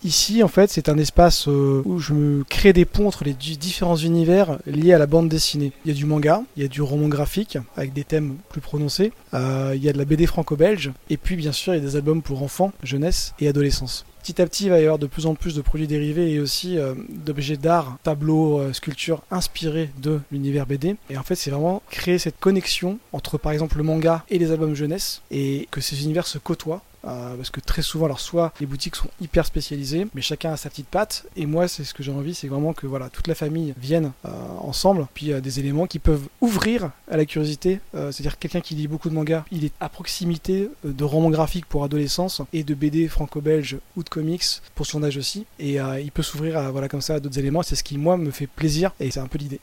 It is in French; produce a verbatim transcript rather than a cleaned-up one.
ici, en fait, c'est un espace euh, où je me crée des ponts entre les d- différents univers liés à la bande dessinée. Il y a du manga, il y a du roman graphique avec des thèmes plus prononcés, euh, il y a de la B D franco-belge, et puis bien sûr, il y a des albums pour enfants, jeunesse et adolescence. Petit à petit, il va y avoir de plus en plus de produits dérivés et aussi euh, d'objets d'art, tableaux, euh, sculptures inspirés de l'univers B D. Et en fait, c'est vraiment créer cette connexion entre, par exemple, le manga et les albums jeunesse, et que ces univers se côtoient. Euh, parce que très souvent, alors soit les boutiques sont hyper spécialisées, mais chacun a sa petite patte. Et moi, c'est ce que j'ai envie, c'est vraiment que voilà, toute la famille vienne euh, ensemble. Puis euh, des éléments qui peuvent ouvrir à la curiosité. Euh, c'est-à-dire quelqu'un qui lit beaucoup de mangas, il est à proximité euh, de romans graphiques pour adolescence et de B D franco-belge ou de comics pour son âge aussi. Et euh, il peut s'ouvrir à voilà comme ça à d'autres éléments. C'est ce qui moi me fait plaisir et c'est un peu l'idée.